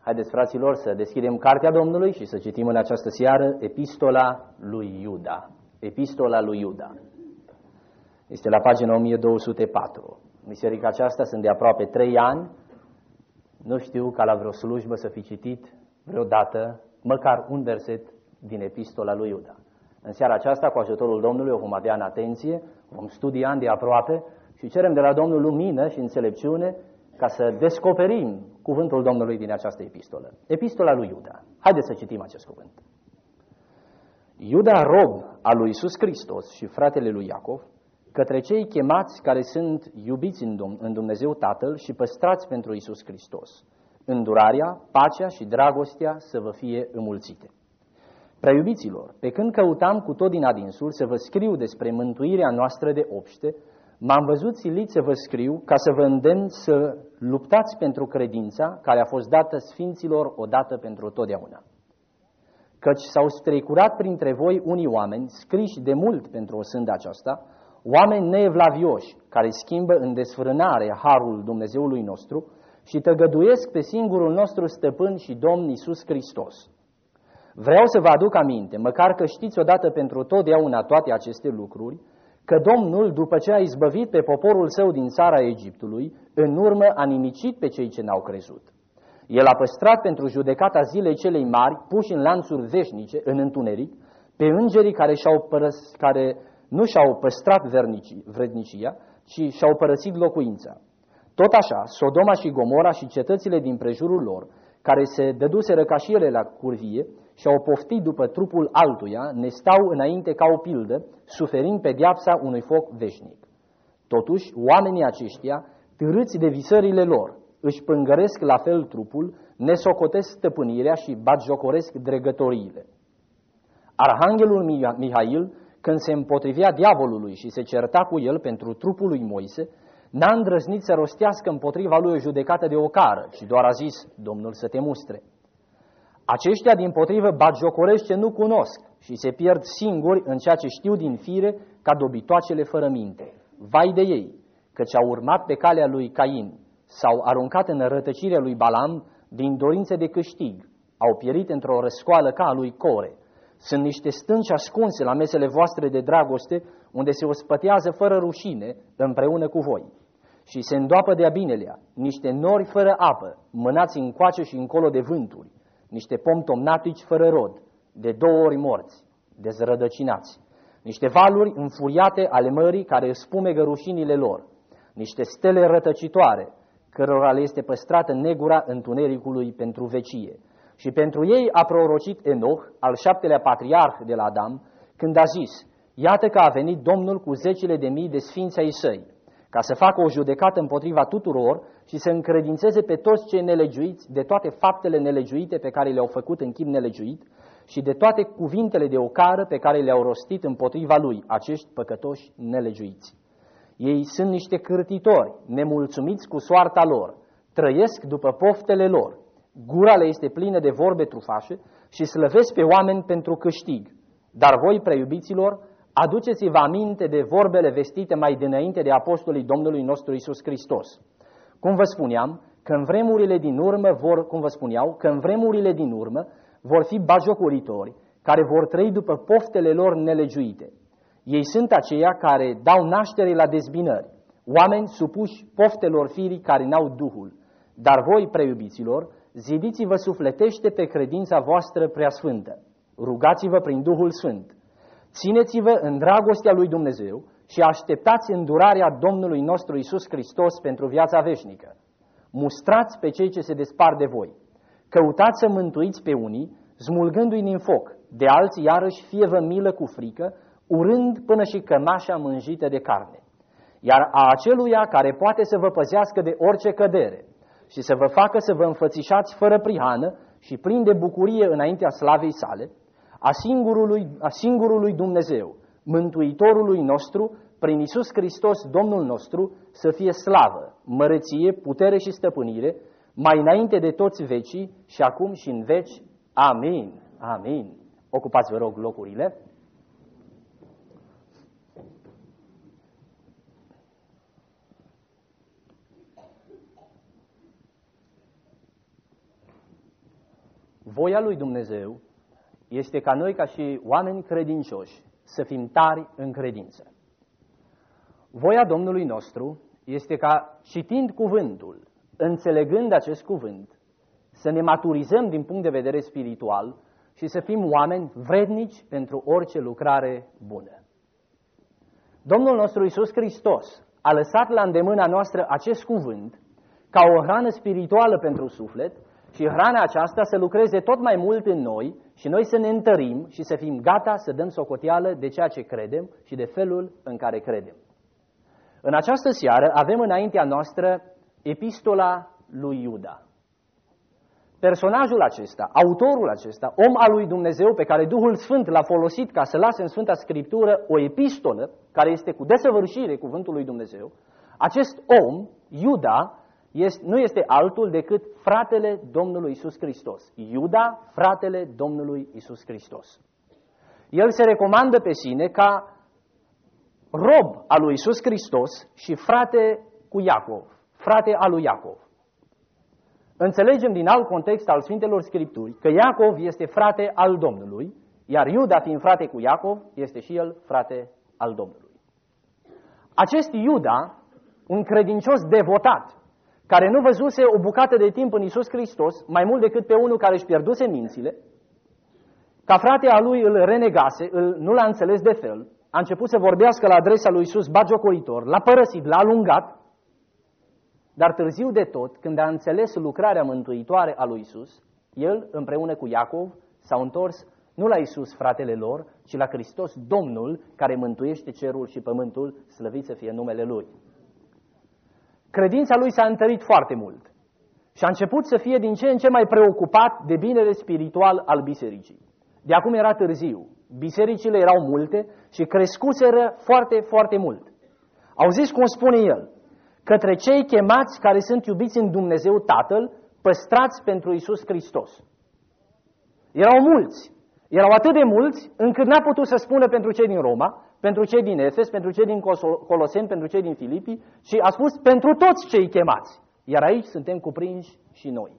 Haideți, fraților, să deschidem Cartea Domnului și să citim în această seară Epistola lui Iuda. Epistola lui Iuda. Este la pagina 1204. Biserica aceasta sunt de aproape 3 ani. Nu știu ca la vreo slujbă să fi citit vreodată măcar un verset din Epistola lui Iuda. În seara aceasta, cu ajutorul Domnului, o vom avea în atenție, vom studia de aproape și cerem de la Domnul lumină și înțelepciune ca să descoperim cuvântul Domnului din această epistolă. Epistola lui Iuda. Haideți să citim acest cuvânt. Iuda, rob al lui Iisus Hristos și fratele lui Iacov, către cei chemați care sunt iubiți în Dumnezeu Tatăl și păstrați pentru Iisus Hristos, îndurarea, pacea și dragostea să vă fie înmulțite. Preiubiților, pe când căutam cu tot din adinsul să vă scriu despre mântuirea noastră de obște, m-am văzut silit să vă scriu ca să vă îndemn să luptați pentru credința care a fost dată sfinților odată pentru totdeauna. Căci s-au strecurat printre voi unii oameni, scriși de mult pentru o sândă aceasta, oameni neevlavioși, care schimbă în desfrânare harul Dumnezeului nostru și tăgăduiesc pe singurul nostru stăpân și Domn Iisus Hristos. Vreau să vă aduc aminte, măcar că știți odată pentru totdeauna toate aceste lucruri, că Domnul, după ce a izbăvit pe poporul său din țara Egiptului, în urmă a nimicit pe cei ce n-au crezut. El a păstrat pentru judecata zilei celei mari, puși în lanțuri veșnice, în întuneric, pe îngerii care nu și-au păstrat vrednicia, ci și-au părăsit locuința. Tot așa, Sodoma și Gomora și cetățile din prejurul lor, care se dăduseră ca și ele la curvie și au poftit după trupul altuia, ne stau înainte ca o pildă, suferind pedeapsa unui foc veșnic. Totuși, oamenii aceștia, târâți de visările lor, își pângăresc la fel trupul, nesocotesc stăpânirea și batjocoresc dregătoriile. Arhanghelul Mihail, când se împotrivea diavolului și se certa cu el pentru trupul lui Moise, n-a îndrăznit să rostească împotriva lui o judecată de ocară, ci doar a zis: Domnul să te mustre. Aceștia dimpotrivă batjocoresc ce nu cunosc și se pierd singuri în ceea ce știu din fire ca dobitoacele fără minte. Vai de ei, căci au urmat pe calea lui Cain, s-au aruncat în rătăcirea lui Balam din dorințe de câștig, au pierit într-o răscoală ca a lui Core. Sunt niște stânci ascunse la mesele voastre de dragoste, unde se ospătează fără rușine împreună cu voi. Și se îndoapă de-a binelea, niște nori fără apă, mânați încoace și încolo de vânturi, niște pomi tomnatici fără rod, de 2 ori morți, dezrădăcinați, niște valuri înfuriate ale mării care își spumegă rușinile lor, niște stele rătăcitoare, cărora le este păstrată negura întunericului pentru vecie. Și pentru ei a prorocit Enoch, al 7-lea patriarh de la Adam, când a zis: iată că a venit Domnul cu 10.000 de sfinți ai săi, ca să facă o judecată împotriva tuturor și să încredințeze pe toți cei nelegiuiți de toate faptele nelegiuite pe care le-au făcut în chip nelegiuit și de toate cuvintele de ocară pe care le-au rostit împotriva lui acești păcătoși nelegiuiți. Ei sunt niște cârtitori, nemulțumiți cu soarta lor, trăiesc după poftele lor, gura le este plină de vorbe trufașe și slăvesc pe oameni pentru câștig. Dar voi, preiubiților, aduceți-vă aminte de vorbele vestite mai dinainte de apostolii Domnului nostru Iisus Hristos. Cum vă spuneam, că în vremurile din urmă vor fi batjocoritori, care vor trăi după poftele lor nelegiuite. Ei sunt aceia care dau naștere la dezbinări, oameni supuși poftelor firii care n-au Duhul. Dar voi, preiubiților, zidiți-vă sufletește pe credința voastră preasfântă, rugați-vă prin Duhul Sfânt, țineți-vă în dragostea lui Dumnezeu și așteptați îndurarea Domnului nostru Iisus Hristos pentru viața veșnică. Mustrați pe cei ce se despart de voi, căutați să mântuiți pe unii, smulgându-i din foc, de alții iarăși fie-vă milă cu frică, urând până și cămașa mânjită de carne. Iar a aceluia care poate să vă păzească de orice cădere și să vă facă să vă înfățișați fără prihană și plini de bucurie înaintea slavei sale, a singurului Dumnezeu, Mântuitorului nostru, prin Iisus Hristos, Domnul nostru, să fie slavă, măreție, putere și stăpânire, mai înainte de toți vecii și acum și în veci. Amin. Amin. Ocupați, vă rog, locurile. voia lui Dumnezeu este ca noi, ca și oameni credincioși, să fim tari în credință. Voia Domnului nostru este ca, citind cuvântul, înțelegând acest cuvânt, să ne maturizăm din punct de vedere spiritual și să fim oameni vrednici pentru orice lucrare bună. Domnul nostru Iisus Hristos a lăsat la îndemâna noastră acest cuvânt ca o hrană spirituală pentru suflet și hrana aceasta să lucreze tot mai mult în noi și noi să ne întărim și să fim gata să dăm socoteală de ceea ce credem și de felul în care credem. În această seară avem înaintea noastră epistola lui Iuda. Personajul acesta, autorul acesta, om al lui Dumnezeu pe care Duhul Sfânt l-a folosit ca să lase în Sfânta Scriptură o epistolă care este cu desăvârșire cuvântul lui Dumnezeu, acest om, Iuda, nu este altul decât fratele Domnului Iisus Hristos. Iuda, fratele Domnului Iisus Hristos. El se recomandă pe sine ca rob al lui Iisus Hristos și frate cu Iacov, frate al lui Iacov. Înțelegem din alt context al Sfintelor Scripturi că Iacov este frate al Domnului, iar Iuda, fiind frate cu Iacov, este și el frate al Domnului. Acest Iuda, un credincios devotat, care nu văzuse o bucată de timp în Iisus Hristos, mai mult decât pe unul care își pierduse mințile, ca frate al lui îl renegase, nu l-a înțeles de fel, a început să vorbească la adresa lui Iisus batjocoritor, l-a părăsit, l-a alungat, dar târziu de tot, când a înțeles lucrarea mântuitoare a lui Iisus, el, împreună cu Iacov, s-au întors nu la Iisus, fratele lor, ci la Hristos, Domnul, care mântuiește cerul și pământul, slăvit să fie numele Lui. Credința lui s-a întărit foarte mult și a început să fie din ce în ce mai preocupat de binele spiritual al bisericii. De acum era târziu, bisericile erau multe și crescuseră foarte, foarte mult. Auziți cum spune el? Către cei chemați care sunt iubiți în Dumnezeu Tatăl, păstrați pentru Iisus Hristos. Erau mulți, erau atât de mulți încât n-a putut să spună pentru cei din Roma, pentru cei din Efes, pentru cei din Coloseni, pentru cei din Filipii, și a spus pentru toți cei chemați. Iar aici suntem cuprinși și noi.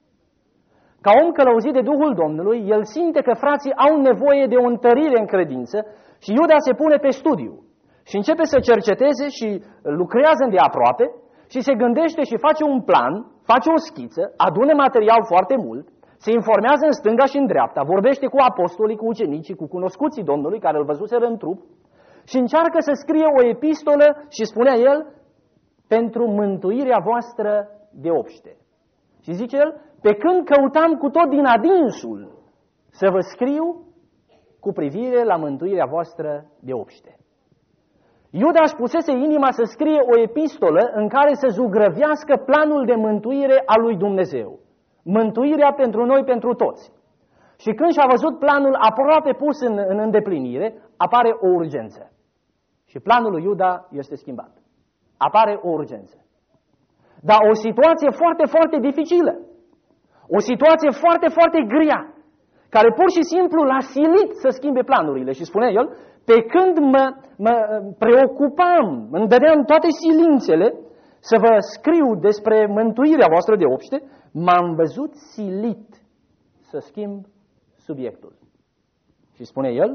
Ca om călăuzit de Duhul Domnului, el simte că frații au nevoie de o întărire în credință și Iuda se pune pe studiu și începe să cerceteze și lucrează îndeaproape și se gândește și face un plan, face o schiță, adună material foarte mult, se informează în stânga și în dreapta, vorbește cu apostolii, cu ucenicii, cu cunoscuții Domnului care îl văzuseră în trup și încearcă să scrie o epistolă și spunea el, pentru mântuirea voastră de obște. Și zice el, pe când căutam cu tot din adinsul să vă scriu cu privire la mântuirea voastră de obște. Iuda își pusese inima să scrie o epistolă în care să zugrăvească planul de mântuire al lui Dumnezeu. Mântuirea pentru noi, pentru toți. Și când și-a văzut planul aproape pus în îndeplinire, apare o urgență. Și planul lui Iuda este schimbat. Apare o urgență. Dar o situație foarte, foarte dificilă. O situație foarte, foarte grea, care pur și simplu l-a silit să schimbe planurile. Și spunea el, pe când mă preocupam, îmi dădeam toate silințele să vă scriu despre mântuirea voastră de obște, m-am văzut silit să schimb subiectul. Și spune el,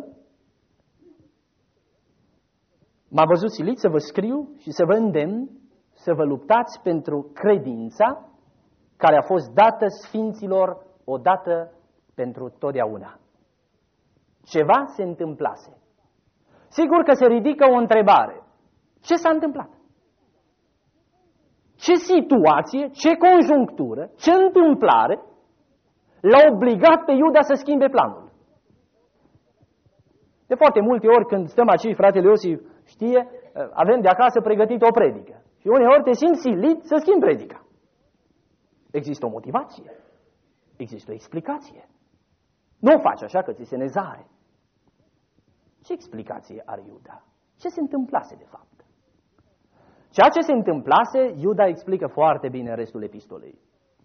m-am văzut silit să vă scriu și să vă îndemn să vă luptați pentru credința care a fost dată sfinților odată pentru totdeauna. Ceva se întâmplase. Sigur că se ridică o întrebare. Ce s-a întâmplat? Ce situație, ce conjunctură, ce întâmplare l-a obligat pe Iuda să schimbe planul? De foarte multe ori când stăm aici, fratele Iosif știe, avem de acasă pregătit o predică. Și uneori te simți silit să schimbi predica. Există o motivație. Există o explicație. Nu o faci așa că ți se nezare. Ce explicație are Iuda? Ce se întâmplase de fapt? Ceea ce se întâmplase, Iuda explică foarte bine în restul epistolei.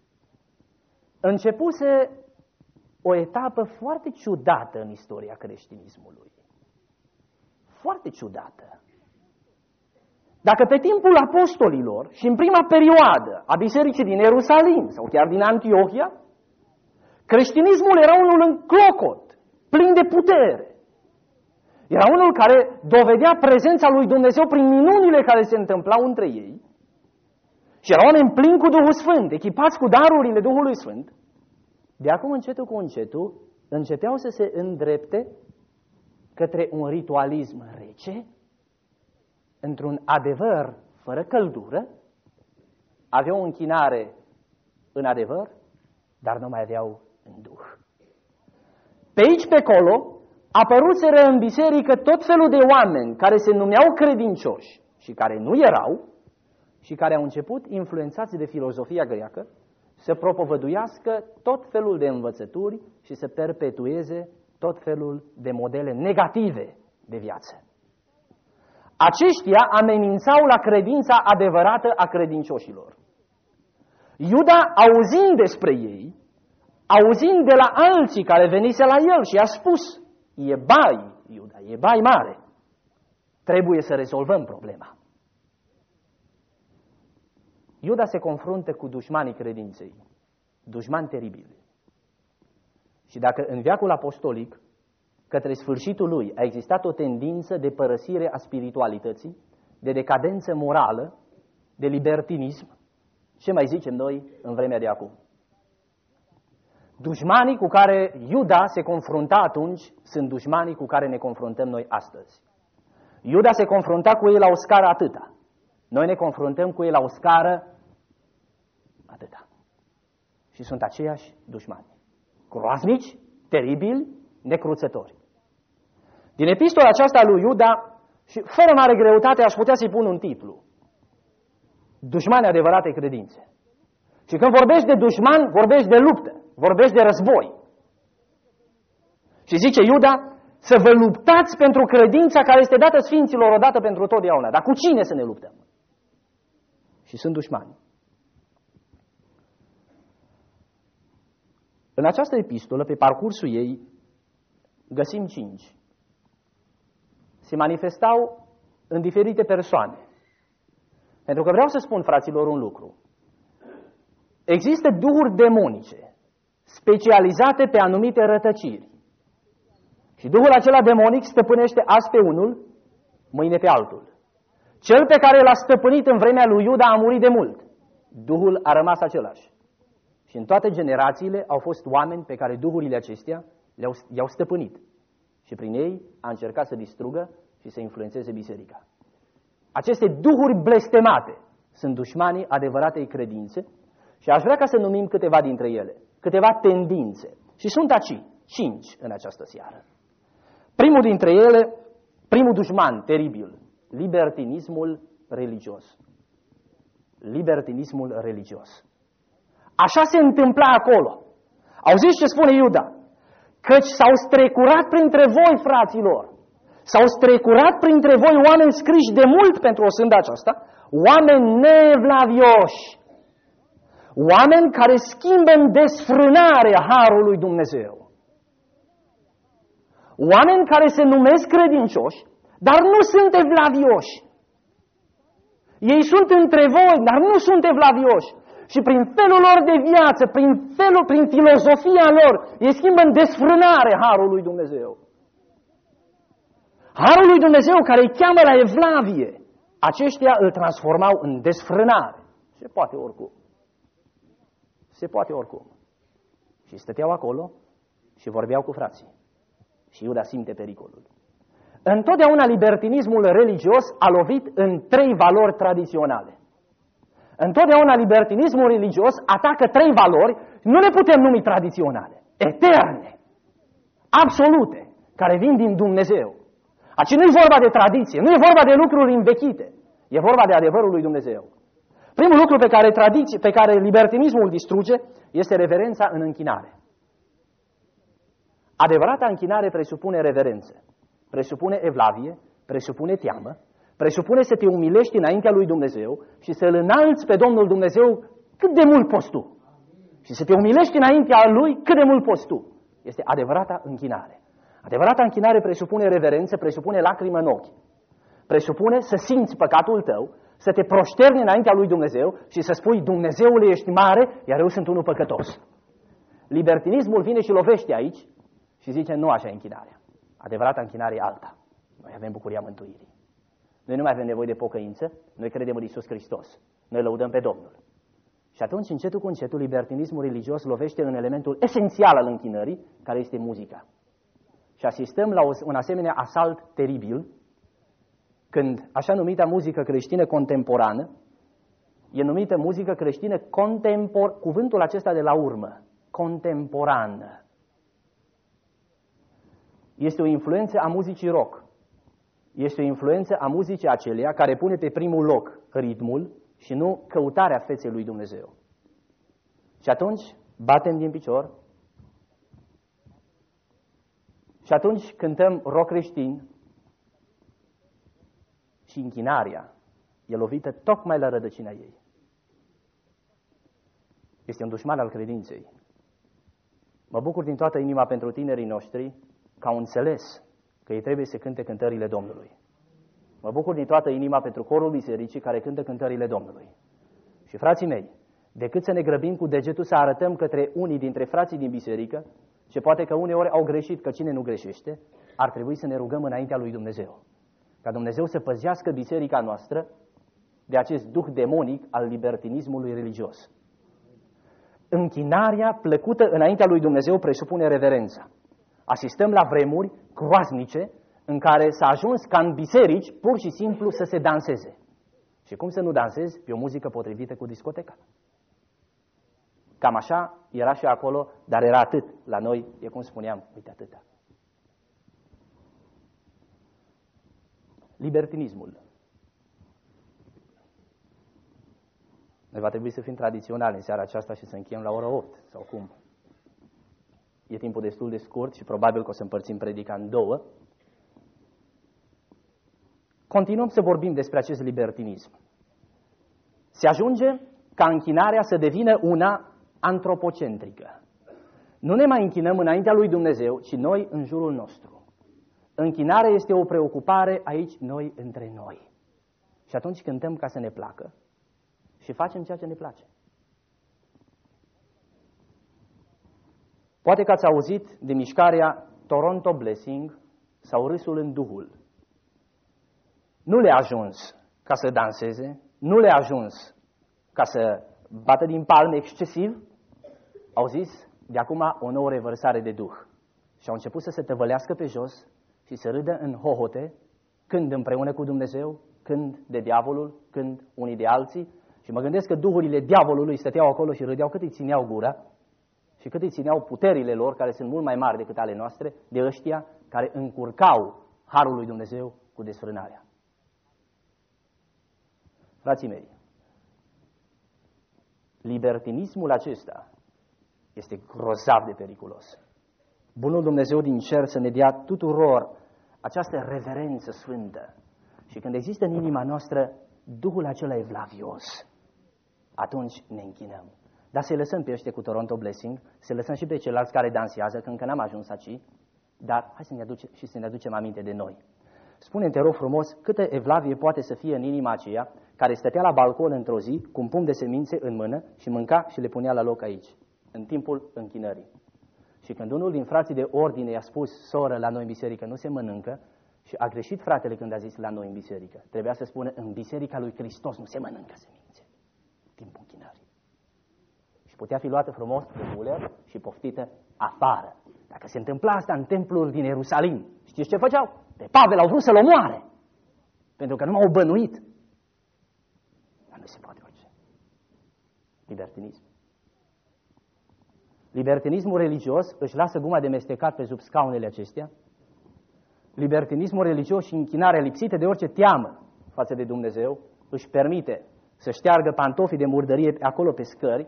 Începuse o etapă foarte ciudată în istoria creștinismului. Foarte ciudată. Dacă pe timpul apostolilor și în prima perioadă a bisericii din Ierusalim sau chiar din Antiohia, Creștinismul era unul în clocot, plin de putere. Era unul care dovedea prezența lui Dumnezeu prin minunile care se întâmplau între ei. Și erau oameni plini cu Duhul Sfânt, echipați cu darurile Duhului Sfânt. De acum, încetul cu încetul, începeau să se îndrepte către un ritualism rece, într-un adevăr fără căldură, aveau o închinare în adevăr, dar nu mai aveau în Duh. Pe aici, pe acolo, apăruseră în biserică tot felul de oameni care se numeau credincioși și care nu erau și care au început, influențați de filozofia greacă, să propovăduiască tot felul de învățături și să perpetueze tot felul de modele negative de viață. Aceștia amenințau la credința adevărată a credincioșilor. Iuda, auzind despre ei, auzind de la alții care venise la el și a spus: e bai, Iuda, e bai mare, trebuie să rezolvăm problema. Iuda se confruntă cu dușmanii credinței, dușmani teribili. Și dacă în veacul apostolic, către sfârșitul lui, a existat o tendință de părăsire a spiritualității, de decadență morală, de libertinism, ce mai zicem noi în vremea de acum? Dușmanii cu care Iuda se confrunta atunci sunt dușmanii cu care ne confruntăm noi astăzi. Iuda se confrunta cu ei la o scară atâta. Noi ne confruntăm cu ei la o scară atâta. Și sunt aceiași dușmani. Groaznici, teribili, necruțători. Din epistola aceasta lui Iuda, și fără mare greutate aș putea să-i pun un titlu: Dușmani adevărate credințe. Și când vorbești de dușman, vorbești de luptă, vorbești de război. Și zice Iuda, să vă luptați pentru credința care este dată sfinților odată pentru totdeauna. Dar cu cine să ne luptăm? Și sunt dușmani. În această epistolă, pe parcursul ei, găsim 5. Se manifestau în diferite persoane. Pentru că vreau să spun, fraților, un lucru. Există duhuri demonice, specializate pe anumite rătăciri. Și duhul acela demonic stăpânește azi pe unul, mâine pe altul. Cel pe care l-a stăpânit în vremea lui Iuda a murit de mult. Duhul a rămas același. Și în toate generațiile au fost oameni pe care duhurile acestea i-au stăpânit. Și prin ei a încercat să distrugă și să influențeze biserica. Aceste duhuri blestemate sunt dușmanii adevăratei credințe și aș vrea ca să numim câteva dintre ele, câteva tendințe. Și sunt aici 5 în această seară. Primul dintre ele, primul dușman teribil, libertinismul religios. Libertinismul religios. Așa se întâmpla acolo. Auziți ce spune Iuda? Căci s-au strecurat printre voi, fraților, s-au strecurat printre voi oameni scriși de mult pentru o sândă aceasta, oameni neevlavioși, oameni care schimbă în desfrânare harul lui Dumnezeu, oameni care se numesc credincioși, dar nu sunt evlavioși. Ei sunt între voi, dar nu sunt evlavioși. Și prin felul lor de viață, prin filozofia lor, ei schimbă în desfrânare harul lui Dumnezeu. Harul lui Dumnezeu care îi cheamă la evlavie, aceștia îl transformau în desfrânare. Se poate oricum. Se poate oricum. Și stăteau acolo și vorbeau cu frații. Și Iuda simte pericolul. Întotdeauna libertinismul religios a lovit în 3 valori tradiționale. Întotdeauna libertinismul religios atacă 3 valori, nu le putem numi tradiționale, eterne, absolute, care vin din Dumnezeu. Aici nu e vorba de tradiție, nu e vorba de lucruri învechite, e vorba de adevărul lui Dumnezeu. Primul lucru pe care libertinismul distruge este reverența în închinare. Adevărata închinare presupune reverență, presupune evlavie, presupune teamă, presupune să te umilești înaintea lui Dumnezeu și să-L înalți pe Domnul Dumnezeu cât de mult poți tu. Și să te umilești înaintea lui cât de mult poți tu. Este adevărata închinare. Adevărata închinare presupune reverență, presupune lacrimă în ochi. Presupune să simți păcatul tău, să te proșterni înaintea lui Dumnezeu și să spui: Dumnezeule, ești mare, iar eu sunt unul păcătos. Libertinismul vine și lovește aici și zice, nu așa e închinarea. Adevărata închinare e alta. Noi avem bucuria mântuirii. Noi nu mai avem nevoie de pocăință, noi credem în Iisus Hristos. Noi lăudăm pe Domnul. Și atunci, încetul cu încetul, libertinismul religios lovește în elementul esențial al închinării, care este muzica. Și asistăm la un asemenea asalt teribil, când așa numita muzică creștină contemporană e numită muzică creștină cuvântul acesta de la urmă, contemporană. Este o influență a muzicii rock. Este o influență a muzicii aceleia care pune pe primul loc ritmul și nu căutarea feței lui Dumnezeu. Și atunci batem din picior și atunci cântăm rock creștin și închinarea e lovită tocmai la rădăcina ei. Este un dușman al credinței. Mă bucur din toată inima pentru tinerii noștri că au înțeles că ei trebuie să cânte cântările Domnului. Mă bucur din toată inima pentru corul bisericii care cântă cântările Domnului. Și frații mei, decât să ne grăbim cu degetul să arătăm către unii dintre frații din biserică, și poate că uneori au greșit, că cine nu greșește, ar trebui să ne rugăm înaintea lui Dumnezeu. Ca Dumnezeu să păzească biserica noastră de acest duh demonic al libertinismului religios. Închinarea plăcută înaintea lui Dumnezeu presupune reverența. Asistăm la vremuri groaznice în care s-a ajuns ca în biserici pur și simplu să se danseze. Și cum să nu dansezi pe o muzică potrivită cu discoteca? Cam așa era și acolo, dar era atât. La noi e cum spuneam, uite atâta. Libertinismul. Noi va trebui să fim tradiționali în seara aceasta și să încheiem la ora 8 sau cum. E timpul destul de scurt și probabil că o să împărțim predica în două. Continuăm să vorbim despre acest libertinism. Se ajunge ca închinarea să devină una antropocentrică. Nu ne mai închinăm înaintea lui Dumnezeu, ci noi în jurul nostru. Închinarea este o preocupare aici noi între noi. Și atunci cântăm ca să ne placă și facem ceea ce ne place. Poate că ați auzit de mișcarea Toronto Blessing sau Râsul în Duhul. Nu le-a ajuns ca să danseze, nu le-a ajuns ca să bată din palme excesiv, au zis de acum o nouă revărsare de Duh. Și au început să se tăvălească pe jos și să râdă în hohote, când împreună cu Dumnezeu, când de diavolul, când unii de alții. Și mă gândesc că duhurile diavolului stăteau acolo și râdeau cât îi țineau gura și cât îi țineau puterile lor, care sunt mult mai mari decât ale noastre, de ăștia care încurcau harul lui Dumnezeu cu desfrânarea. Frații mei, libertinismul acesta este grozav de periculos. Bunul Dumnezeu din cer să ne dea tuturor această reverență sfântă. Și când există în inima noastră Duhul acela evlavios, atunci ne închinăm. Dar să-i lăsăm pe ăștia cu Toronto Blessing, să-i lăsăm și pe ceilalți care dansează, că încă n-am ajuns aici, dar hai să ne aducem aminte de noi. Spune-mi, te rog frumos, câtă evlavie poate să fie în inima aceea care stătea la balcon într-o zi cu un pumn de semințe în mână și mânca și le punea la loc aici, în timpul închinării. Și când unul din frații de ordine i-a spus, soră, la noi în biserică nu se mănâncă, și a greșit fratele când a zis la noi în biserică. Trebuia să spună, în biserica lui Hristos nu se mănâncă semințe, în timpul închinării. Și putea fi luată frumos de buler și poftită afară. Dacă se întâmpla asta în templul din Ierusalim, știți ce făceau? Pe Pavel au vrut să-l omoare, pentru că nu m-au bănuit. Dar nu se poate face. Libertinism. Libertinismul religios își lasă guma de mestecat pe sub scaunele acestea. Libertinismul religios și închinarea lipsită de orice teamă față de Dumnezeu își permite să șteargă pantofii de murdărie acolo pe scări.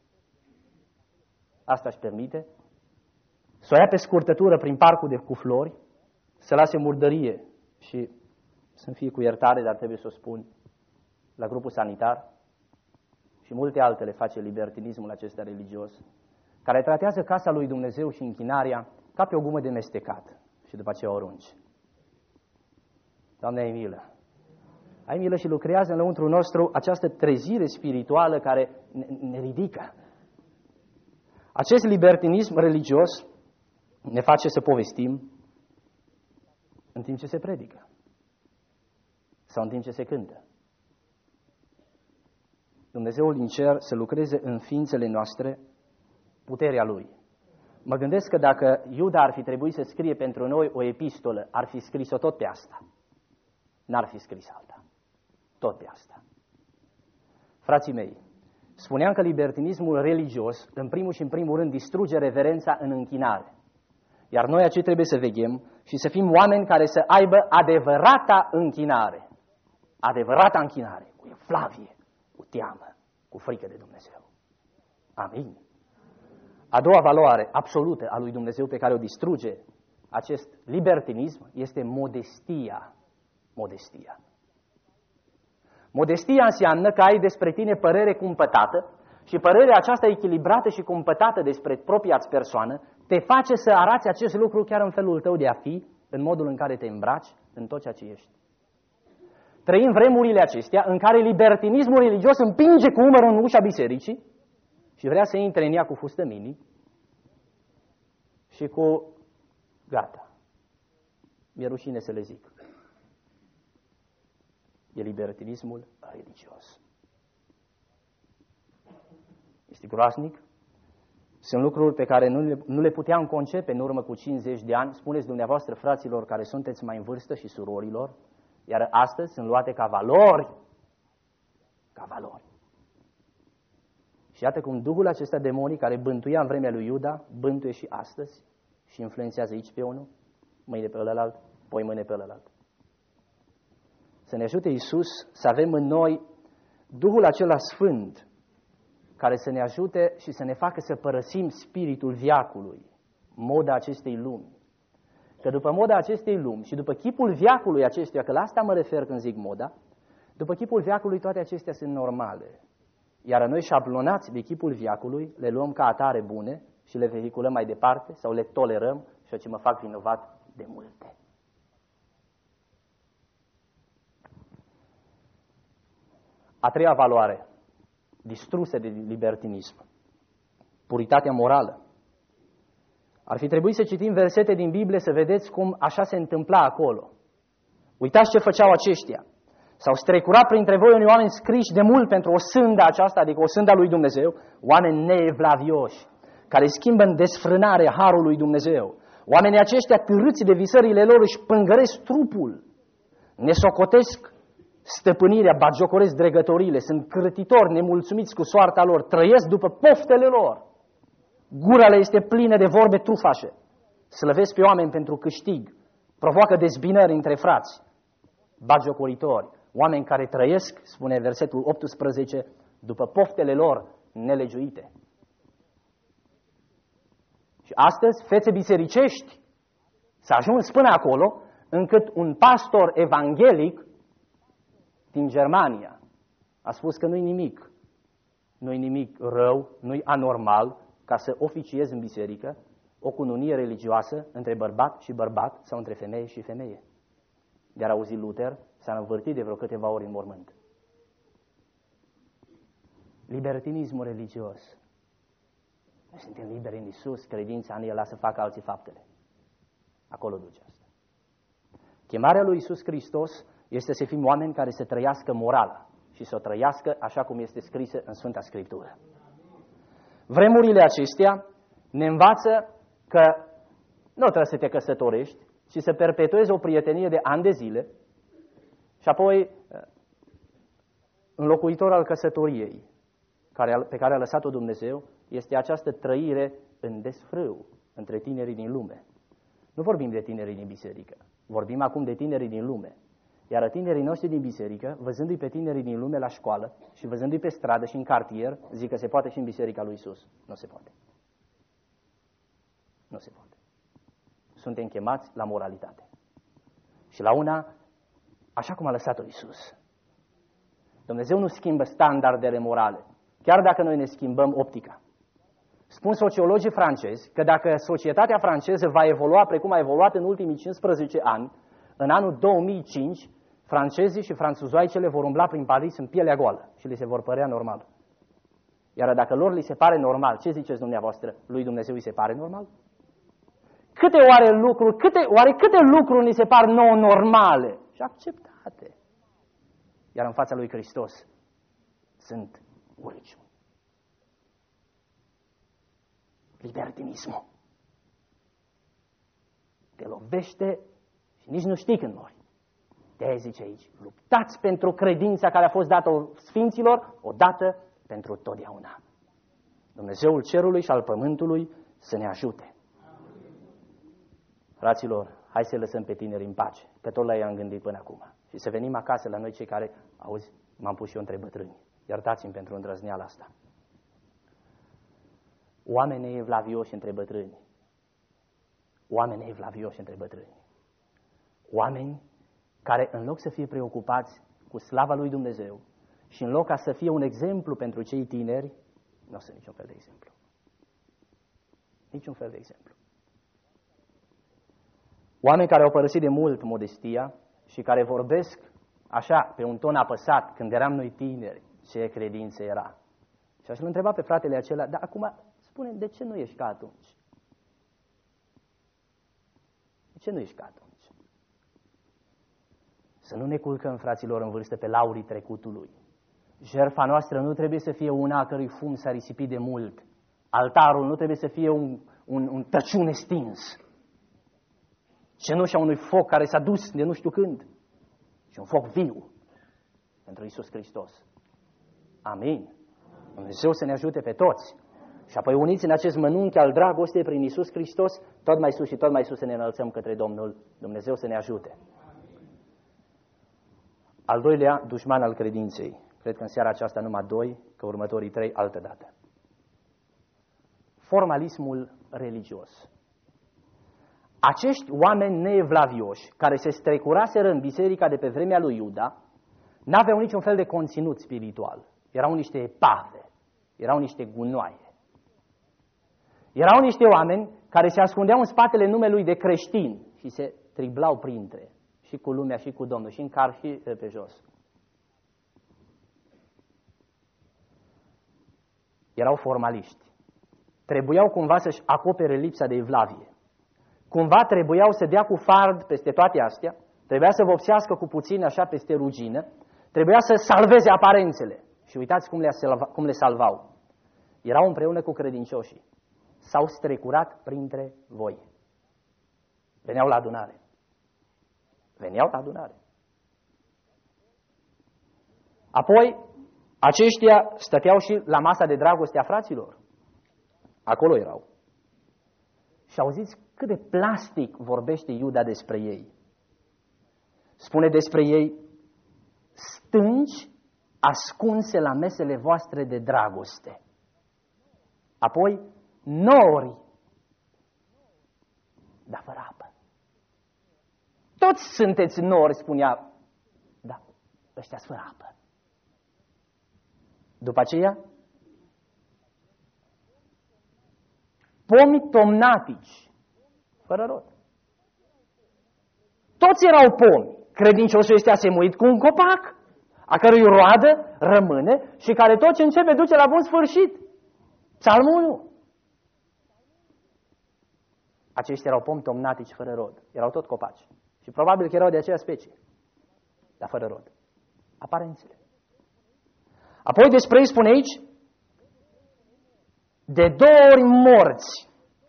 Asta își permite. Să o ia pe scurtătură prin parcul cu flori, să lase murdărie și să-mi fie cu iertare, dar trebuie să o spun, la grupul sanitar și multe altele face libertinismul acesta religios, care tratează casa lui Dumnezeu și închinarea ca pe o gumă de mestecat și după aceea o arunci. Doamne, ai milă! Ai milă și lucrează în lăuntru nostru această trezire spirituală care ne ridică. Acest libertinism religios ne face să povestim în timp ce se predică sau în timp ce se cântă. Dumnezeul din cer să lucreze în ființele noastre puterea Lui. Mă gândesc că dacă Iuda ar fi trebuit să scrie pentru noi o epistolă, ar fi scris-o tot pe asta. N-ar fi scris alta. Tot pe asta. Frații mei, spuneam că libertinismul religios, în primul și în primul rând, distruge reverența în închinare. Iar noi aici trebuie să veghem și să fim oameni care să aibă adevărata închinare. Adevărata închinare, cu evlavie, cu teamă, cu frică de Dumnezeu. Amin. A doua valoare absolută a lui Dumnezeu pe care o distruge acest libertinism este modestia. Modestia. Modestia înseamnă că ai despre tine părere cumpătată și părerea aceasta echilibrată și cumpătată despre propria-ți persoană te face să arăți acest lucru chiar în felul tău de a fi, în modul în care te îmbraci, în tot ceea ce ești. Trăim vremurile acestea în care libertinismul religios împinge cu umărul în ușa bisericii și vrea să intre în ea cu fustă mini și cu gata. Mi-e rușine să le zic. E libertinismul religios. Este groaznic. Sunt lucruri pe care nu le puteam concepe în urmă cu 50 de ani. Spuneți dumneavoastră, fraților, care sunteți mai în vârstă și surorilor, iar astăzi sunt luate ca valori. Ca valori. Și iată cum duhul acesta demonic care bântuia în vremea lui Iuda, bântuie și astăzi și influențează aici pe unul, mâine pe ălălalt, poi mâine pe ălălalt. Să ne ajute Iisus să avem în noi Duhul acela Sfânt care să ne ajute și să ne facă să părăsim spiritul veacului, moda acestei lumi. Că după moda acestei lumi și după chipul veacului acestuia, că la asta mă refer când zic moda, după chipul veacului toate acestea sunt normale. Iar noi șablonați de chipul veacului le luăm ca atare bune și le vehiculăm mai departe sau le tolerăm și ce mă fac vinovat de multe. A treia valoare, distrusă de libertinism, puritatea morală. Ar fi trebuit să citim versete din Biblie să vedeți cum așa se întâmpla acolo. Uitați ce făceau aceștia. S-au strecurat printre voi unii oameni scriși de mult pentru o sândă aceasta, adică o sândă a lui Dumnezeu, oameni neevlavioși, care schimbă în desfrânare harul lui Dumnezeu. Oamenii aceștia, târâți de visările lor, își pângăresc trupul, ne socotesc stăpânirea, bagiocoresc dregătorile, sunt cârtitori, nemulțumiți cu soarta lor, trăiesc după poftele lor. Gura le este plină de vorbe trufașe. Slăvesc pe oameni pentru câștig, provoacă dezbinări între frați, bagiocoritori, oameni care trăiesc, spune versetul 18, după poftele lor nelegiuite. Și astăzi, fețe bisericești, s-a ajuns până acolo, încât un pastor evanghelic din Germania a spus că nu-i nimic rău, nu-i anormal ca să oficiezi în biserică o cununie religioasă între bărbat și bărbat sau între femeie și femeie. De-ar auzi Luther, s-a învârtit de vreo câteva ori în mormânt. Libertinismul religios. Noi suntem liberi în Iisus, credința în El, lasă să facă alții faptele. Acolo duce asta. Chemarea lui Iisus Hristos este să fim oameni care să trăiască morala și să o trăiască așa cum este scrisă în Sfânta Scriptură. Vremurile acestea ne învață că nu trebuie să te căsătorești, ci să perpetuezi o prietenie de ani de zile și apoi înlocuitor al căsătoriei pe care a lăsat-o Dumnezeu este această trăire în desfrâu între tinerii din lume. Nu vorbim de tinerii din biserică, vorbim acum de tinerii din lume. Iar tinerii noștri din biserică, văzându-i pe tinerii din lume la școală și văzându-i pe stradă și în cartier, zic că se poate și în biserica lui Iisus. Nu se poate. Nu se poate. Suntem chemați la moralitate. Și la una, așa cum a lăsat-o Iisus. Dumnezeu nu schimbă standardele morale, chiar dacă noi ne schimbăm optica. Spun sociologii francezi că dacă societatea franceză va evolua precum a evoluat în ultimii 15 ani, în anul 2005, francezii și franțuzoaicele vor umbla prin Paris în pielea goală și le se vor părea normal. Iar dacă lor li se pare normal, ce ziceți dumneavoastră? Lui Dumnezeu îi se pare normal? Oare câte lucruri ni se par nouă normale și acceptate? Iar în fața lui Hristos sunt urciuni. Libertinismul te lovește și nici nu știi când mori. De-aia zice aici, luptați pentru credința care a fost dată sfinților, odată pentru totdeauna. Dumnezeul cerului și al pământului să ne ajute. Fraților, hai să lăsăm pe tineri în pace, că tot la ei am gândit până acum. Și să venim acasă la noi cei care, auzi, m-am pus și eu între bătrâni. Iertați-mi pentru îndrăzneala asta. Oameni evlavioși între bătrâni. Oameni evlavioși între bătrâni. Oameni care în loc să fie preocupați cu slava lui Dumnezeu și în loc ca să fie un exemplu pentru cei tineri, nu sunt niciun fel de exemplu. Niciun fel de exemplu. Oameni care au părăsit de mult modestia și care vorbesc așa, pe un ton apăsat, când eram noi tineri, ce credință era. Și aș-l întreba pe fratele acela, dar acum spune, de ce nu ești ca atunci? De ce nu ești ca atunci? Să nu ne culcăm, fraților, în vârstă pe laurii trecutului. Jertfa noastră nu trebuie să fie una a cărui fum s-a risipit de mult. Altarul nu trebuie să fie un tăciune stins. Cenușa unui foc care s-a dus de nu știu când. Și un foc viu pentru Iisus Hristos. Amin. Dumnezeu să ne ajute pe toți. Și apoi uniți în acest mănunchi al dragostei prin Iisus Hristos, tot mai sus și tot mai sus să ne înălțăm către Domnul. Dumnezeu să ne ajute. Al doilea dușman al credinței. Cred că în seara aceasta numai 2, că următorii 3 altă dată. Formalismul religios. Acești oameni neevlavioși, care se strecuraseră în biserica de pe vremea lui Iuda, n-aveau niciun fel de conținut spiritual. Erau niște epave, erau niște gunoaie. Erau niște oameni care se ascundeau în spatele numelui de creștini și se triblau printre, și cu lumea și cu Domnul, și în car și pe jos. Erau formaliști. Trebuiau cumva să-și acopere lipsa de evlavie. Cumva trebuiau să dea cu fard peste toate astea, trebuia să vopsească cu puțin așa peste rugină, trebuia să salveze aparențele. Și uitați cum le salvau. Erau împreună cu credincioșii. S-au strecurat printre voi. Veneau la adunare. Veneau la adunare. Apoi, aceștia stăteau și la masa de dragoste a fraților. Acolo erau. Și auziți cât de plastic vorbește Iuda despre ei. Spune despre ei, stânci ascunse la mesele voastre de dragoste. Apoi, nori, dar fără apă. Toți sunteți nori, spunea, da, ăștia-s fără apă. După aceea, pomi tomnatici, fără rod. Toți erau pomi. Credinciosul este asemuit cu un copac, a cărui roadă rămâne și care tot ce începe duce la bun sfârșit. Psalmul 1. Aceștia erau pomi tomnatici fără rod. Erau tot copaci. Și probabil că erau de aceea specie, dar fără rod. Aparențele. Apoi despre ei spune aici, de 2 ori morți.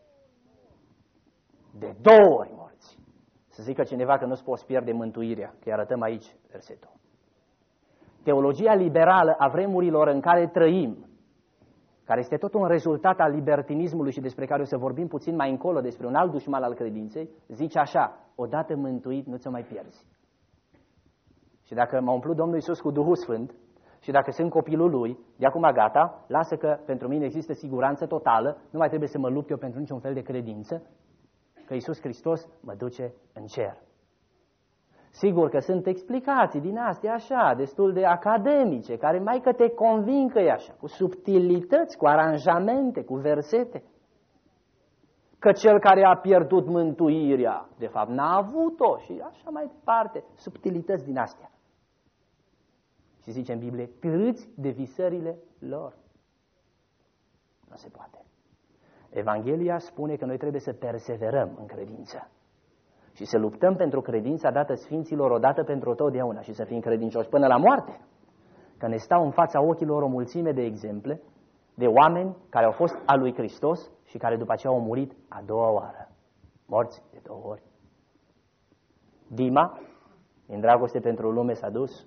De 2 ori morți. Să zică cineva că nu-ți poți pierde mântuirea, că îi arătăm aici versetul. Teologia liberală a vremurilor în care trăim, care este tot un rezultat al libertinismului și despre care o să vorbim puțin mai încolo, despre un alt dușman al credinței, zice așa, odată mântuit nu ți-o mai pierzi. Și dacă m-a umplut Domnul Iisus cu Duhul Sfânt, și dacă sunt copilul Lui, de acum gata, lasă că pentru mine există siguranță totală, nu mai trebuie să mă lupt eu pentru niciun fel de credință, că Iisus Hristos mă duce în cer. Sigur că sunt explicații din astea așa, destul de academice, care mai că te convin că e așa, cu subtilități, cu aranjamente, cu versete. Că cel care a pierdut mântuirea, de fapt n-a avut-o și așa mai departe, subtilități din astea. Și zice în Biblie, târâți de visările lor. Nu se poate. Evanghelia spune că noi trebuie să perseverăm în credință și să luptăm pentru credința dată Sfinților odată pentru totdeauna și să fim credincioși până la moarte. Că ne stau în fața ochilor o mulțime de exemple de oameni care au fost al lui Hristos și care după aceea au murit a doua oară. Morți de 2 ori. Dima, din dragoste pentru lume, s-a dus.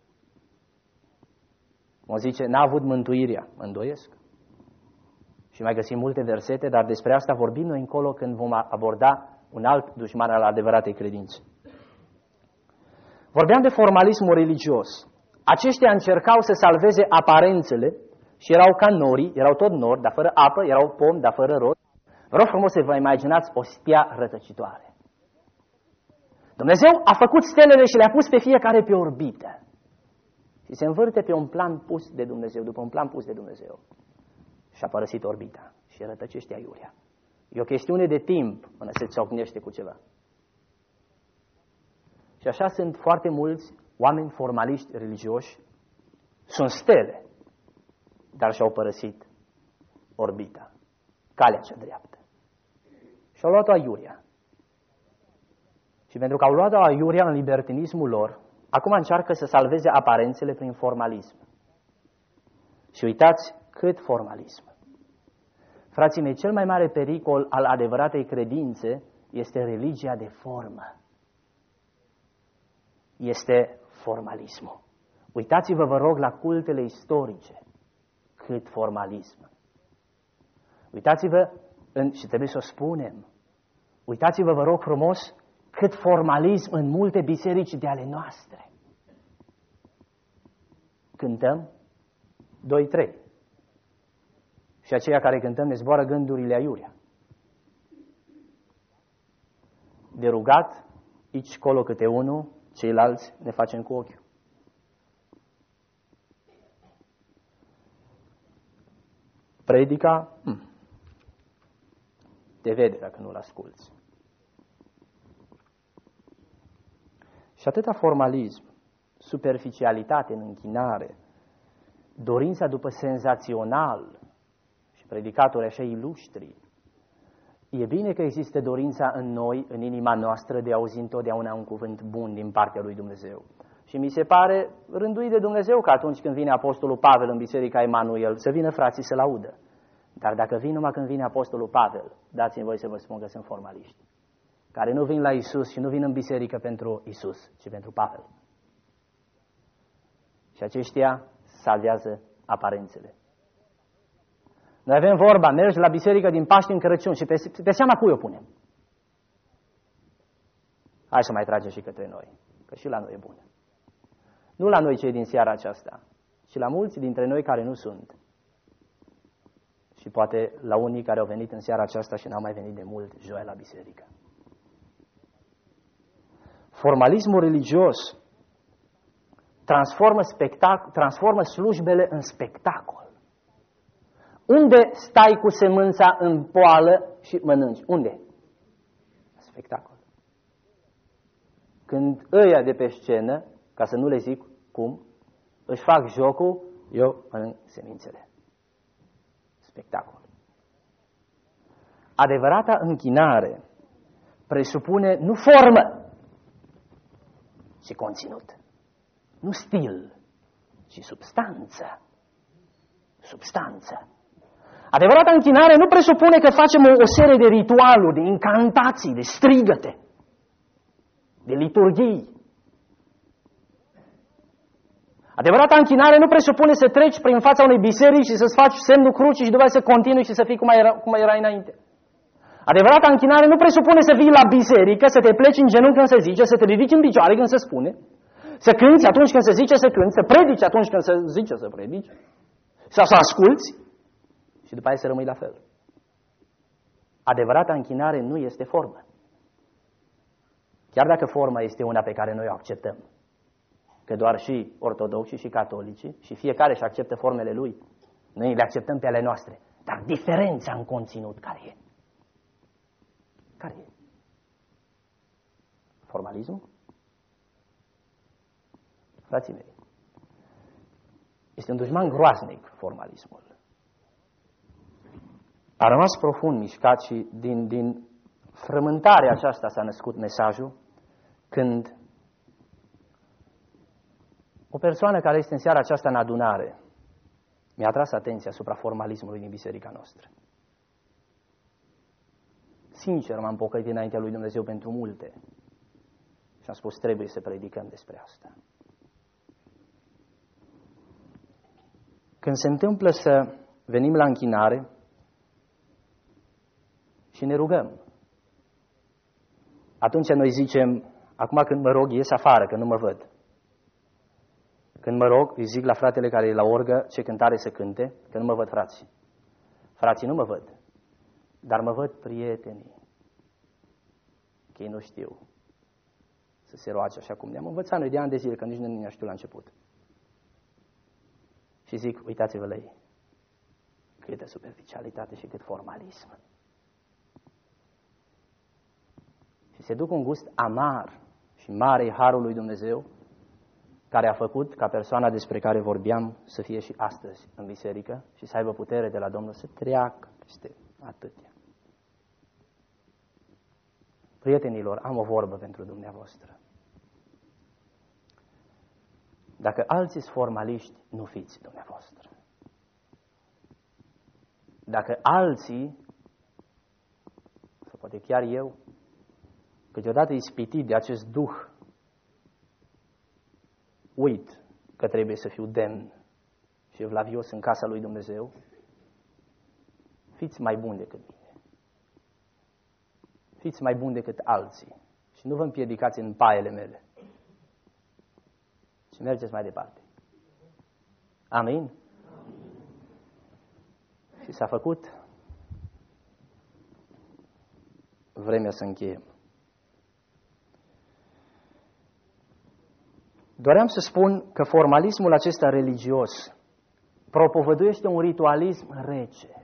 O zice, n-a avut mântuirea, mă îndoiesc. Și mai găsim multe versete, dar despre asta vorbim noi încolo când vom aborda un alt dușman al adevăratei credințe. Vorbeam de formalismul religios. Aceștia încercau să salveze aparențele și erau ca norii, erau tot nori, dar fără apă, erau pomi, dar fără rod. Vă rog frumos să vă imaginați o stea rătăcitoare. Dumnezeu a făcut stelele și le-a pus pe fiecare pe orbită. Și se învârte pe un plan pus de Dumnezeu, după un plan pus de Dumnezeu. Și a părăsit orbita și rătăcește aiurea. E o chestiune de timp până se ciocnește cu ceva. Și așa sunt foarte mulți oameni formaliști religioși, sunt stele, dar și-au părăsit orbita, calea cea dreaptă. Și-au luat-o aiurea. Și pentru că au luat-o aiurea în libertinismul lor, acum încearcă să salveze aparențele prin formalism. Și uitați cât formalism. Frații mei, cel mai mare pericol al adevăratei credințe este religia de formă. Este formalismul. Uitați-vă, vă rog, la cultele istorice. Cât formalism. Uitați-vă, și trebuie să o spunem, uitați-vă, vă rog frumos, cât formalism în multe biserici de ale noastre. Cântăm 2-3. Și aceia care cântăm ne zboară gândurile aiurea. De rugat, aici colo câte unul, ceilalți ne facem cu ochiul. Predica, te vede dacă nu-l asculți. Și atâta formalism, superficialitate în închinare, dorința după senzațional și predicatori așa ilustri. E bine că există dorința în noi, în inima noastră, de a auzi întotdeauna un cuvânt bun din partea lui Dumnezeu. Și mi se pare rânduit de Dumnezeu că atunci când vine Apostolul Pavel în Biserica Emanuel, să vină frații să-l audă. Dar dacă vin numai când vine Apostolul Pavel, dați-mi voi să vă spun că sunt formaliști, care nu vin la Isus și nu vin în biserică pentru Isus, ci pentru Pavel. Și aceștia salvează aparențele. Noi avem vorba, mergi la biserică din Paști în Crăciun și pe seama cui o punem? Hai să mai tragem și către noi, că și la noi e bună. Nu la noi cei din seara aceasta, ci la mulți dintre noi care nu sunt. Și poate la unii care au venit în seara aceasta și n-au mai venit de mult joi la biserică. Formalismul religios transformă slujbele în spectacol. Unde stai cu semânța în poală și mănânci? Unde? Spectacol. Când ăia de pe scenă, ca să nu le zic cum, își fac jocul, eu mănânc semințele. Spectacol. Adevărata închinare presupune nu formă, ci conținut. Nu stil, ci substanță. Substanță. Adevărata închinare nu presupune că facem o serie de ritualuri, de incantații, de strigăte, de liturghii. Adevărata închinare nu presupune să treci prin fața unei biserici și să-ți faci semnul crucii și după aceea să continui și să fii cum era înainte. Adevărata închinare nu presupune să vii la biserică, să te pleci în genunchi când se zice, să te ridici în picioare când se spune, să cânți atunci când se zice să cânți, să predici atunci când se zice să predici, sau să asculți și după aceea să rămâi la fel. Adevărata închinare nu este formă. Chiar dacă forma este una pe care noi o acceptăm, că doar și ortodoxii și catolicii și fiecare își acceptă formele lui, noi le acceptăm pe ale noastre. Dar diferența în conținut care e? Care e? Formalismul? Frații mei, este un dușman groaznic formalismul. A rămas profund mișcat și din frământarea aceasta s-a născut mesajul, când o persoană care este în seara aceasta în adunare mi-a tras atenția asupra formalismului din biserica noastră. Sincer, m-am pocăit înaintea lui Dumnezeu pentru multe și am spus, trebuie să predicăm despre asta. Când se întâmplă să venim la închinare și ne rugăm, atunci noi zicem, acum când mă rog, ies afară, că nu mă văd. Când mă rog, îi zic la fratele care e la orgă ce cântare să cânte, că nu mă văd frații. Frații nu mă văd, dar mă văd prietenii, că ei nu știu să se roage așa cum ne-am învățat noi de ani de zile, că nici nu ne știu la început. Și zic, uitați-vă la ei, câtă superficialitate și cât formalism. Și se duc un gust amar și mare harul lui Dumnezeu, care a făcut ca persoana despre care vorbeam să fie și astăzi în biserică și să aibă putere de la Domnul să treacă peste atâtea. Prietenilor, am o vorbă pentru dumneavoastră. Dacă alții sunt formaliști, nu fiți dumneavoastră. Dacă alții, sau poate chiar eu, câteodată ispitit de acest duh, uit că trebuie să fiu demn și evlavios în casa lui Dumnezeu, fiți mai buni decât mine. Fiți mai buni decât alții și nu vă împiedicați în paiele mele. Și mergeți mai departe. Amin? Și s-a făcut vremea să încheiem. Doream să spun că formalismul acesta religios propovăduiește un ritualism rece,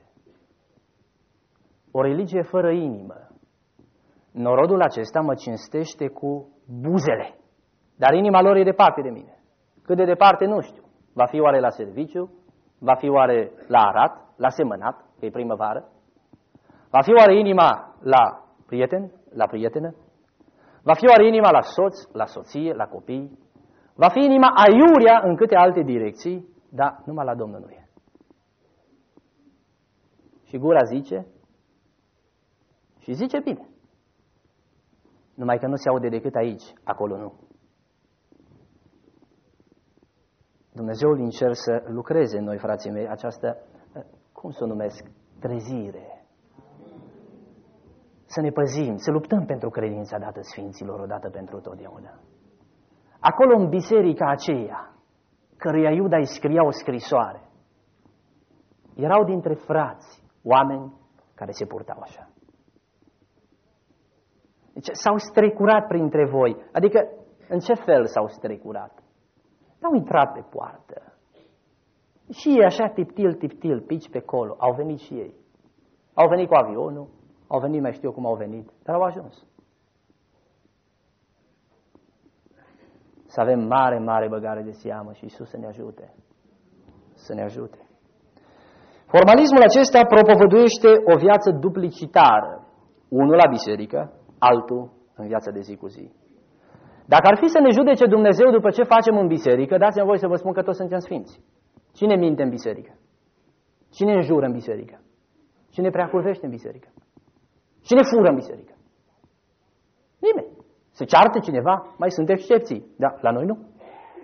o religie fără inimă. Norodul acesta mă cinstește cu buzele, dar inima lor e departe de mine. Cât de departe, nu știu. Va fi oare la serviciu? Va fi oare la arat? La semănat, că e primăvară? Va fi oare inima la prieten? La prietenă? Va fi oare inima la soț, la soție, la copii? Va fi inima aiurea în câte alte direcții, dar numai la Domnul nu e. Și gura zice, și zice bine. Numai că nu se aude decât aici, acolo nu. Dumnezeul din cer să lucreze în noi, frații mei, această, cum să o numesc, trezire. Să ne păzim, să luptăm pentru credința dată Sfinților odată pentru totdeauna. Acolo în biserica aceea, căruia Iuda îi scria o scrisoare, erau dintre frați oameni care se purtau așa. Deci s-au strecurat printre voi. Adică, în ce fel s-au strecurat? N-au intrat pe poartă. Și ei așa, tiptil, pici pe colo. Au venit și ei. Au venit cu avionul, au venit, mai știu cum au venit, dar au ajuns. Să avem mare băgare de seamă și Iisus să ne ajute. Să ne ajute. Formalismul acesta propovăduiește o viață duplicitară. Unul la biserică, altul în viața de zi cu zi. Dacă ar fi să ne judece Dumnezeu după ce facem în biserică, dați-mi voi să vă spun că toți suntem sfinți. Cine minte în biserică? Cine înjură în biserică? Cine preacurvește în biserică? Cine fură în biserică? Nimeni. Se ceartă cineva? Mai sunt excepții. Da, la noi nu.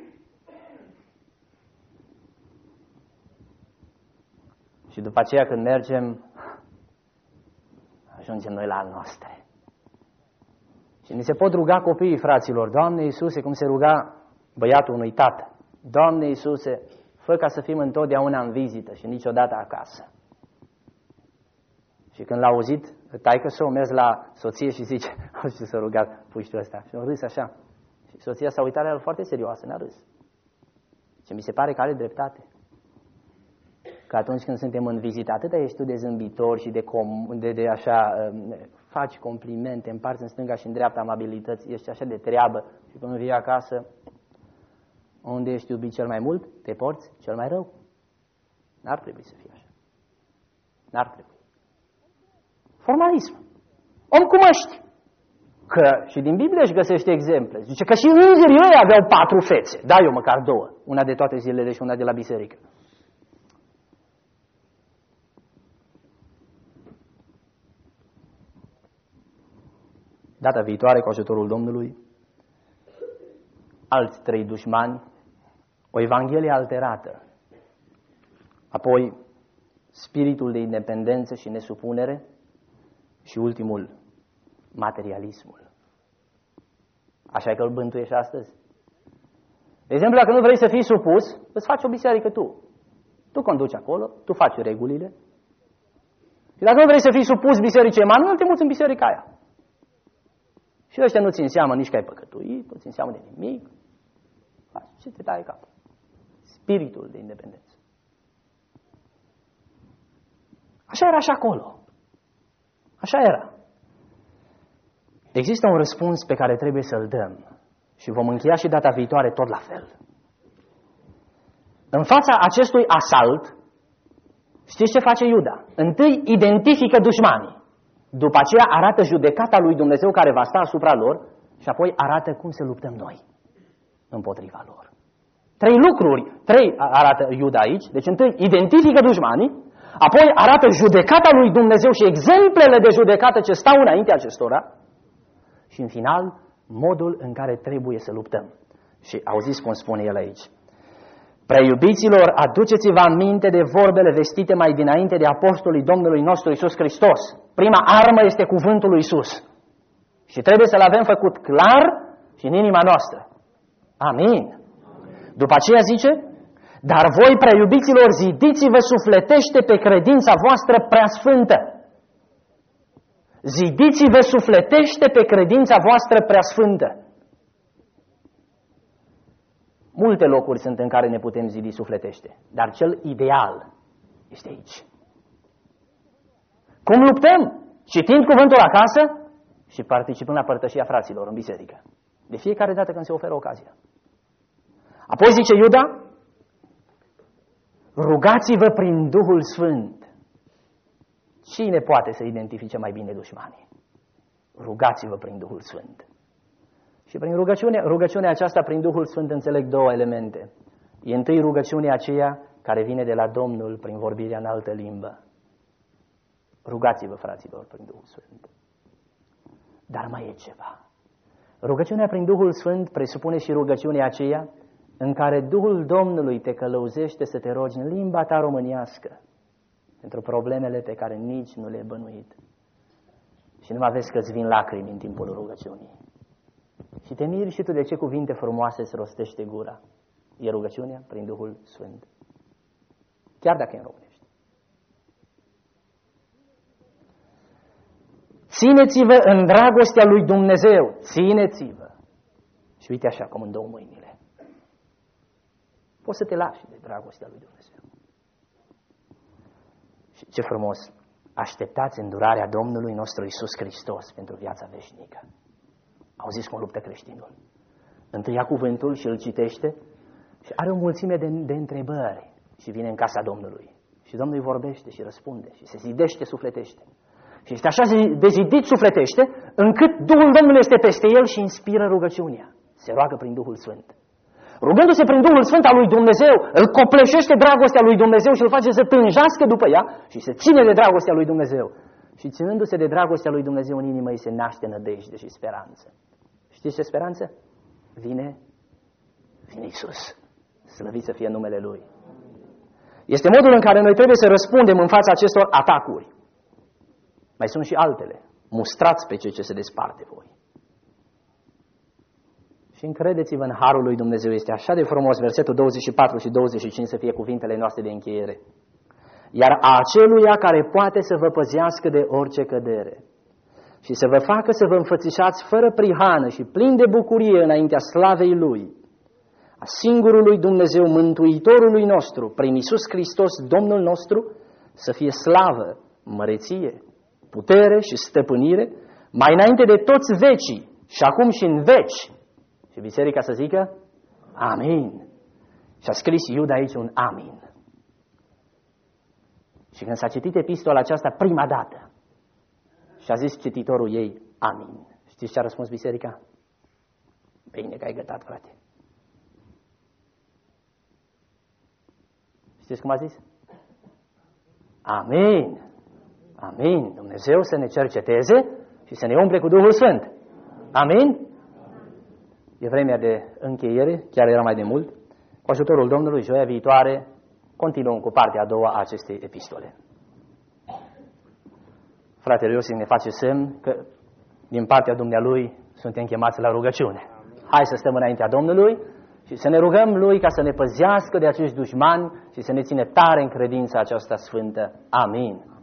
Și după aceea când mergem, ajungem noi la al noastre. Și ni se pot ruga copiii, fraților, Doamne Iisuse, cum se ruga băiatul unui tată. Doamne Iisuse, fă ca să fim întotdeauna în vizită și niciodată acasă. Și când l-a auzit, taică-s-o, mers la soție și zice, auzi ce s-a rugat puștiul ăsta. Și a râs așa. Și soția s-a uitat la el foarte serioasă, n-a râs. Și mi se pare că are dreptate. Că atunci când suntem în vizită, atâta ești tu de zâmbitor și de așa, faci complimente, împarți în stânga și în dreapta amabilități, ești așa de treabă și când vii acasă, unde ești iubit cel mai mult, te porți cel mai rău. N-ar trebui să fie așa. N-ar trebui. Formalism. Om cu măști. Că și din Biblie își găsește exemple. Zice că și îngerii ăia aveau 4 fețe. Da, eu măcar 2. Una de toate zilele și una de la biserică. Data viitoare, cu ajutorul Domnului, alți 3 dușmani, o evanghelie alterată, apoi spiritul de independență și nesupunere și ultimul, materialismul. Așa că îl bântuiești astăzi. De exemplu, dacă nu vrei să fii supus, îți faci o biserică tu. Tu conduci acolo, tu faci regulile. Și dacă nu vrei să fii supus bisericii Emanuel, te muți în biserica aia. Și ăștia nu țin seamă nici că ai păcătuit, nu țin seamă de nimic. Faci ce te taie capul. Spiritul de independență. Așa era și acolo. Așa era. Există un răspuns pe care trebuie să-l dăm și vom încheia și data viitoare tot la fel. În fața acestui asalt, știți ce face Iuda? Întâi identifică dușmanii, după aceea arată judecata lui Dumnezeu care va sta asupra lor și apoi arată cum să luptăm noi împotriva lor. 3 lucruri, 3 arată Iuda aici, deci întâi identifică dușmanii, apoi arată judecata lui Dumnezeu și exemplele de judecată ce stau înaintea acestora și în final modul în care trebuie să luptăm. Și auziți cum spune el aici. Preiubiților, aduceți-vă aminte de vorbele vestite mai dinainte de apostolii Domnului nostru Iisus Hristos. Prima armă este cuvântul lui Iisus. Și trebuie să-l avem făcut clar și în inima noastră. Amin. După aceea zice, dar voi, preiubiților, zidiți-vă sufletește pe credința voastră preasfântă. Zidiți-vă sufletește pe credința voastră preasfântă. Multe locuri sunt în care ne putem zidi sufletește, dar cel ideal este aici. Cum luptăm? Citind cuvântul acasă și participând la părtășia fraților în biserică. De fiecare dată când se oferă ocazia. Apoi zice Iuda, rugați-vă prin Duhul Sfânt. Cine poate să identifice mai bine dușmanii? Rugați-vă prin Duhul Sfânt. Și prin rugăciunea aceasta, prin Duhul Sfânt, înțeleg 2 elemente. E întâi rugăciunea aceea care vine de la Domnul prin vorbirea în altă limbă. Rugați-vă, fraților, prin Duhul Sfânt. Dar mai e ceva. Rugăciunea prin Duhul Sfânt presupune și rugăciunea aceea în care Duhul Domnului te călăuzește să te rogi în limba ta românească pentru problemele pe care nici nu le-ai bănuit. Și nu mai vezi că îți vin lacrimi în timpul rugăciunii. Și te miri și tu de ce cuvinte frumoase îți rostește gura. E rugăciunea prin Duhul Sfânt. Chiar dacă e în românește. Țineți-vă în dragostea lui Dumnezeu. Țineți-vă. Și uite așa cum în 2 mâinile. Poți să te lași de dragostea lui Dumnezeu. Și ce frumos. Așteptați îndurarea Domnului nostru Iisus Hristos pentru viața veșnică. Auziți cum luptă creștinul. Întâi ia cuvântul și îl citește și are o mulțime de întrebări și vine în casa Domnului. Și Domnul îi vorbește și răspunde și se zidește, sufletește. Și este așa de zidit sufletește încât Duhul Domnului este peste el și inspiră rugăciunea. Se roagă prin Duhul Sfânt. Rugându-se prin Duhul Sfânt al lui Dumnezeu, îl copleșește dragostea lui Dumnezeu și îl face să tânjească după ea și se ține de dragostea lui Dumnezeu. Și ținându-se de dragostea lui Dumnezeu în inimă, îi se naște nădejde și speranță. Știți ce speranță? Vine Iisus. Slăvit să fie numele Lui. Este modul în care noi trebuie să răspundem în fața acestor atacuri. Mai sunt și altele. Mustrați pe cei ce se desparte voi. Și încredeți-vă în harul lui Dumnezeu. Este așa de frumos, versetul 24 și 25 să fie cuvintele noastre de încheiere. Iar aceluia care poate să vă păzească de orice cădere și să vă facă să vă înfățișați fără prihană și plini de bucurie înaintea slavei Lui, a singurului Dumnezeu, Mântuitorului nostru, prin Iisus Hristos, Domnul nostru, să fie slavă, măreție, putere și stăpânire, mai înainte de toți vecii și acum și în veci. Și biserica să zică, amin. Și a scris Iuda aici un amin. Și când s-a citit epistola aceasta prima dată, Și a zis cititorul ei, amin. Știți ce a răspuns biserica? Bine că ai gătat, frate. Știți cum a zis? Amin. Amin. Dumnezeu să ne cerceteze și să ne umple cu Duhul Sfânt. Amin? E vremea de încheiere, chiar era mai de mult. Cu ajutorul Domnului, joia viitoare, continuăm cu partea a doua a acestei epistole. Fratele Iosif ne face semn că din partea Dumnealui suntem chemați la rugăciune. Hai să stăm înaintea Domnului și să ne rugăm Lui ca să ne păzească de acești dușmani și să ne ține tare în credința aceasta sfântă. Amin.